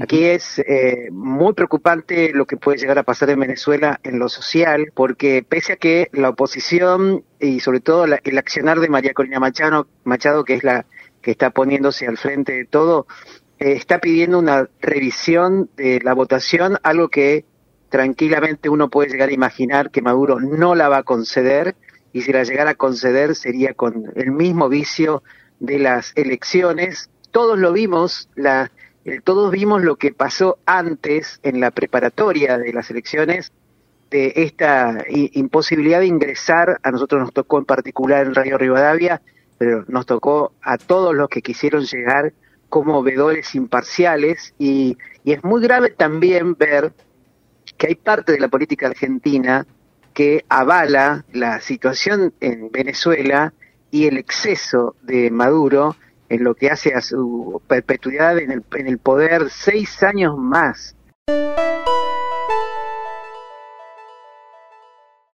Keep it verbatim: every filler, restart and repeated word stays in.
Aquí es eh, muy preocupante lo que puede llegar a pasar en Venezuela en lo social, porque pese a que la oposición y sobre todo la, el accionar de María Corina Machado, Machado, que es la que está poniéndose al frente de todo, eh, está pidiendo una revisión de la votación, algo que tranquilamente uno puede llegar a imaginar que Maduro no la va a conceder, y si la llegara a conceder sería con el mismo vicio de las elecciones. Todos lo vimos, la Todos vimos lo que pasó antes en la preparatoria de las elecciones, de esta imposibilidad de ingresar. A nosotros nos tocó en particular en Radio Rivadavia, pero nos tocó a todos los que quisieron llegar como veedores imparciales, y, y es muy grave también ver que hay parte de la política argentina que avala la situación en Venezuela y el exceso de Maduro en lo que hace a su perpetuidad en el, en el poder seis años más.